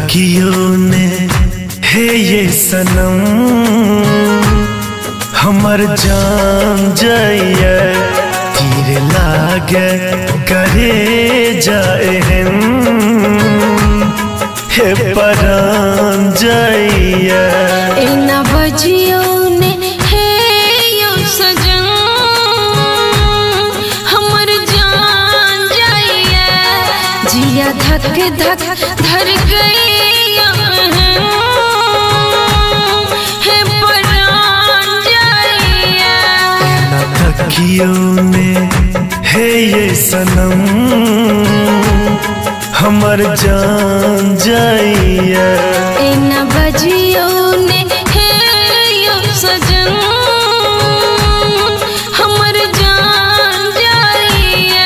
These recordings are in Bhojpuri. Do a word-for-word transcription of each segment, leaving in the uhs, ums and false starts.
तकियों ने हे ये सनम हमर जान जाइए तीर लागे करे जाए हे परान जाइए इना बजियो ने हे यो सजन हमर जान जाइए जिया धक धक धर गई हे परान जाइए तकियों ने हे ये सनम हमर जान जाइए इना बजियो ने हे यो सजन हमर जान जाइए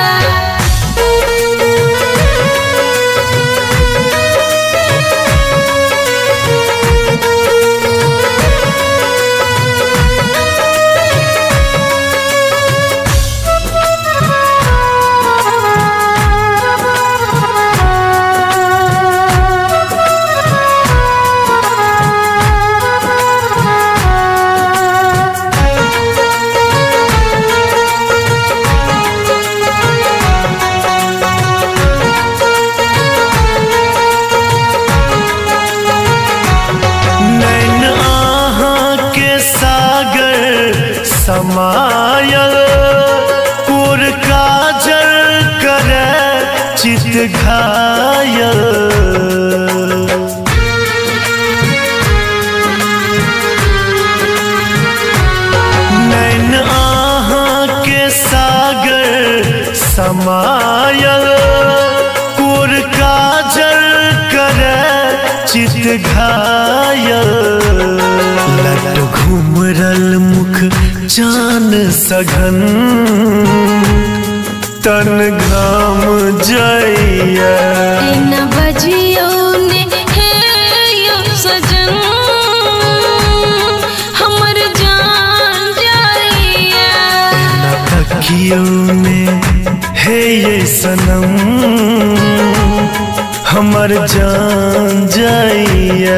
समायल पुर काजल करे चित घायल नैन आहा के सागर समायल पुर काजल करे चित घायल लट घुमरल मुख जान सघन तन घाम जाइए इना बजियो ने हे यो सजन हमर जान जाइए तकियों ने हे ये सनम हमर जान जाइए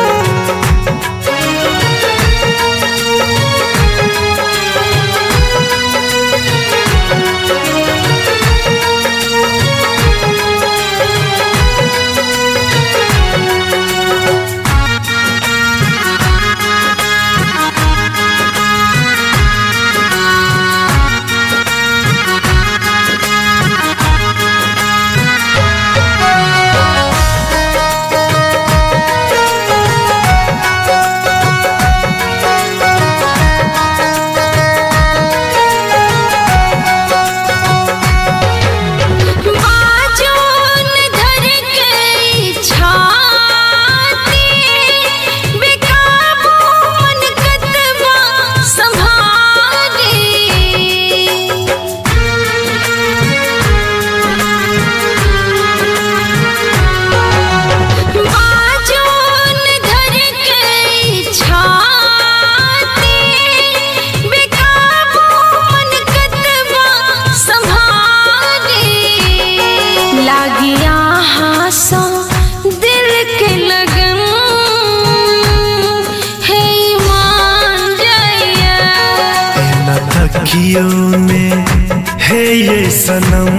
तकियों ने हे ये सनम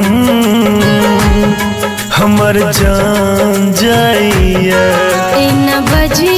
हमर जान जाइए इना बजी